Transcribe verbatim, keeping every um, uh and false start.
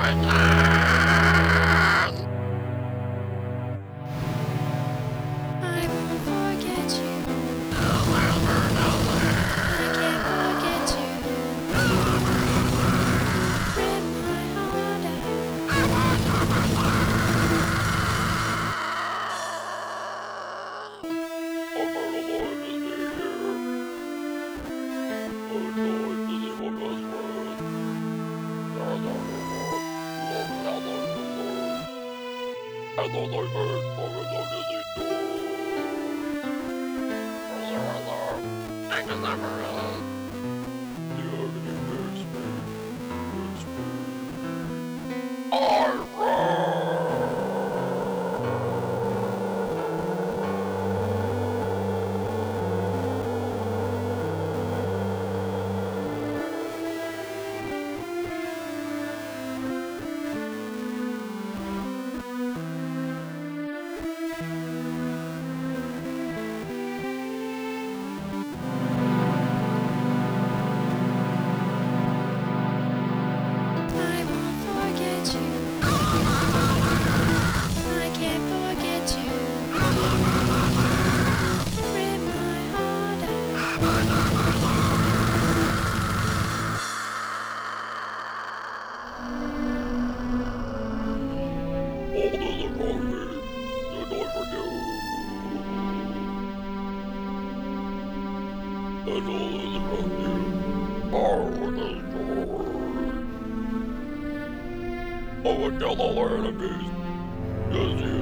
won't forget you. I can't forget you. Rip my heart I thought I heard Mama Lunacy door. I can never run. The agony makes me whisper. I all the wrong thing that I forget. And all is around you are destroyed. I would kill all our enemies. Yes, you